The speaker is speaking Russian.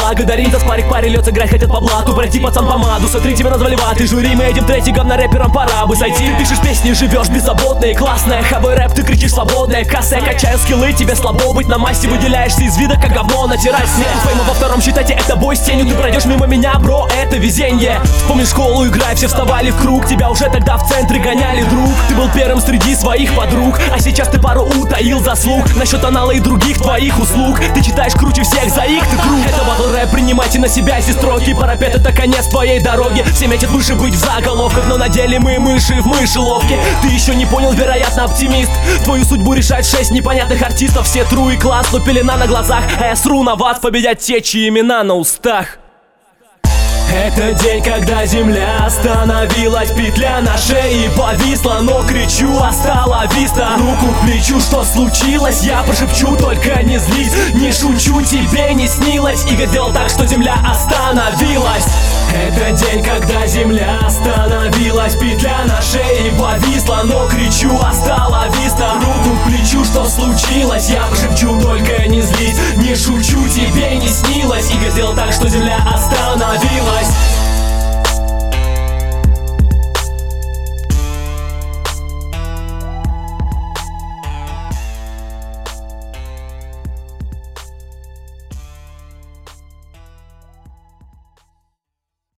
благодарим за спарик, паре льется, играть хотят по блату. Пройти пацан помаду, смотри, тебя назвали ваты. Жюри, мы этим трекигом на рэпером пора бы сойти. Пишешь песни, живешь беззаботно и классная. Хабой рэп, ты кричишь свободная. Касса, я качаю скиллы, тебе слабо быть на массе. Выделяешься из вида, как говно, натирать снег. Фейма во втором, считайте, это бой с тенью. Ты пройдешь мимо меня, бро, это везенье. Вспомни школу, играй, все вставали в круг. Тебя уже тогда в центре гоняли, друг. Ты был первым среди своих подруг, а сейчас ты пару утаил заслуг насчет анала и других твоих услуг. Ты читаешь круче всех, за их ты круг. Это батл рэп, принимайте на себя эти строки. Парапет — это конец твоей дороги. Все метят выше быть в заголовках, но на деле мы мыши в мышеловке. Ты еще не понял, вероятно, оптимист. Твою судьбу решает 6 непонятных артистов. Все тру и класс, но пелена на глазах. А я сру на вас, победят те, чьи имена на устах. Это день, когда земля остановилась, петля на шее повисла, но кричу, остала виста. Руку к плечу, что случилось, я прошепчу, только не злись. Не шучу, тебе не снилось. Игорь сделал так, что земля остановилась. Это день, когда земля остановилась, петля на шее повисла, но кричу, остала виста. Руку к плечу, что случилось, я прошепчу, только не злись. Не шучу, тебе не снилось. Игорь сделал так, что земля остановилась.